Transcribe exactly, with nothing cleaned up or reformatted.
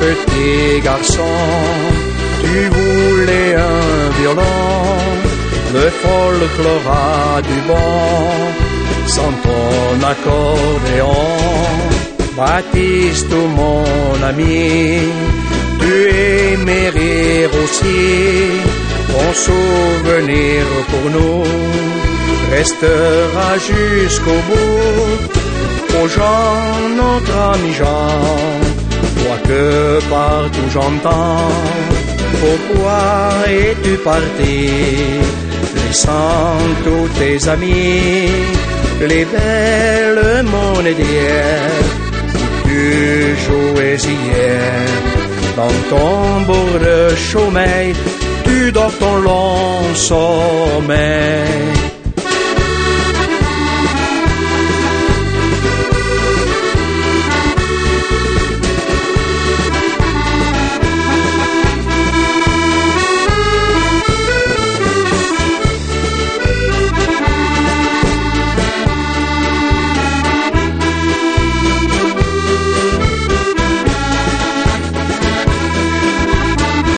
petit garçon, tu voulais un violon, le folklore a du bon, sans ton accordéon. Baptiste, mon ami, tu aimais rire aussi, ton souvenir pour nous restera jusqu'au bout. Aux gens, notre ami Jean, toi que partout j'entends, pourquoi es-tu parti, laissant tous tes amis, les belles monedières où tu jouais hier, dans ton bourg de Chaumeil, tu dors ton long sommeil.